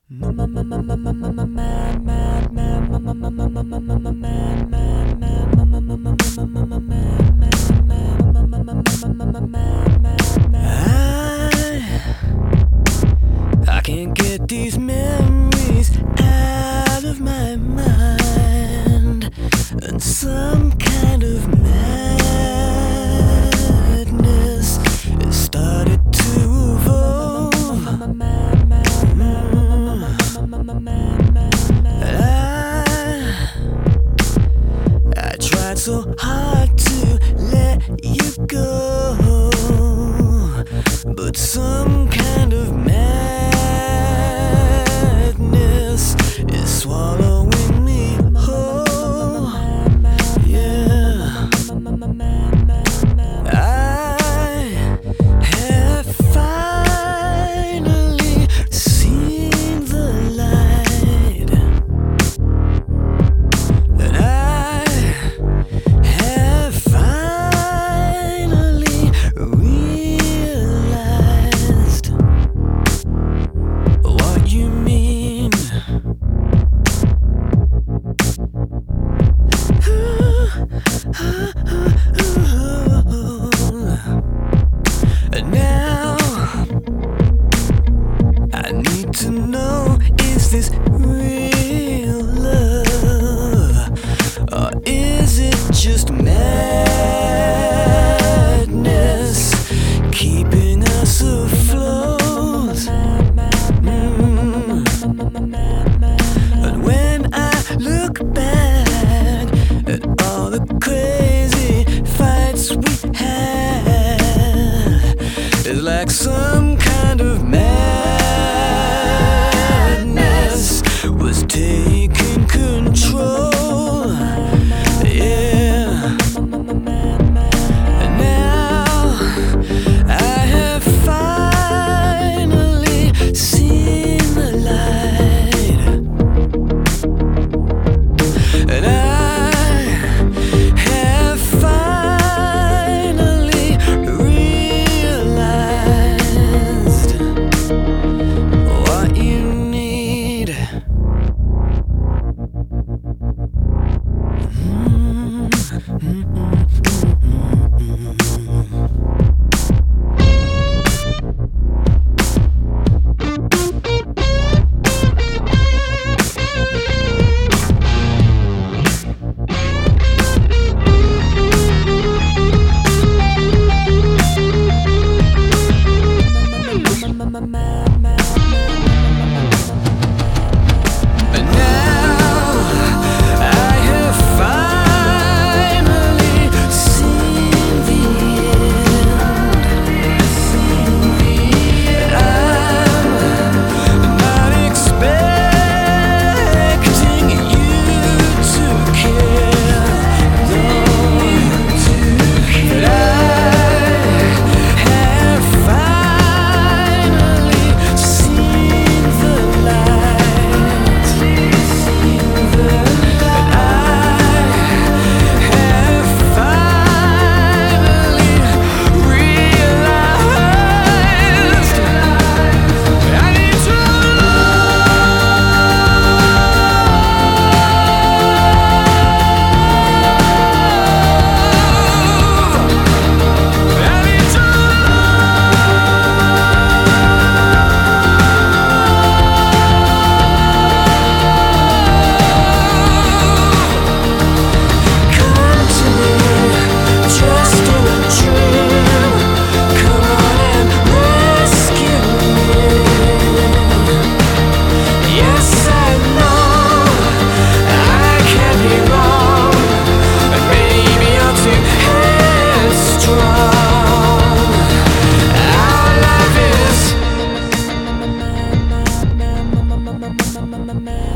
I can't get these memories out of my mind, and some kind of madness has started to evolve. I tried so hard to let you go, but some kind of madness is swallowing me whole. Yeah, I have finally seen the light, and I have finally realized what you mean. And now I need to know, is this real love, or is it just madness keeping us afloat? And when I look back at all the crazy fights we had, it's like some kind of madness was taking control. Yeah, and now I have finally seen the light, and I have finally realized what you need. And now I have finally seen the end. And I'm not expecting you to care, but I have finally seen the light, and I have finally realized I need to come to me, just in a dream. Come on and rescue me. Yes, I know I can be wrong, and maybe I'm too headstrong. Our life is